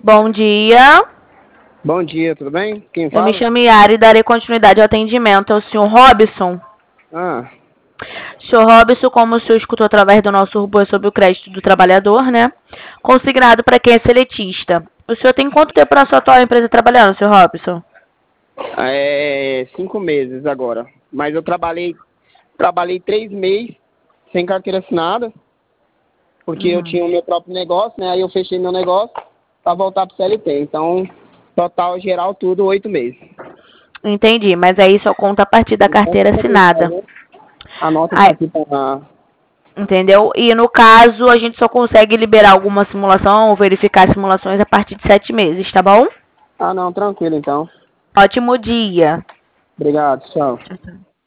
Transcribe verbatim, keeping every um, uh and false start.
Bom dia. Bom dia, tudo bem? Quem Eu fala? me chamo Yara e darei continuidade ao atendimento. É o senhor Robson? Ah, Senhor Robson, como o senhor escutou através do nosso robô sobre o crédito do trabalhador, né? Consignado para quem é seletista. O senhor tem quanto tempo na sua atual empresa trabalhando, senhor Robson? é cinco meses agora. Mas eu trabalhei, trabalhei três meses sem carteira assinada, porque eu Uhum. tinha o meu próprio negócio, né? Aí eu fechei meu negócio para voltar pro C L T. Então, total geral tudo, oito meses. Entendi, mas aí só conta a partir da carteira assinada. Anota isso Aí, aqui para... entendeu? E no caso, a gente só consegue liberar alguma simulação ou verificar simulações a partir de sete meses, tá bom? Ah, não, tranquilo então. Ótimo dia. Obrigado, tchau. Tchau, tchau.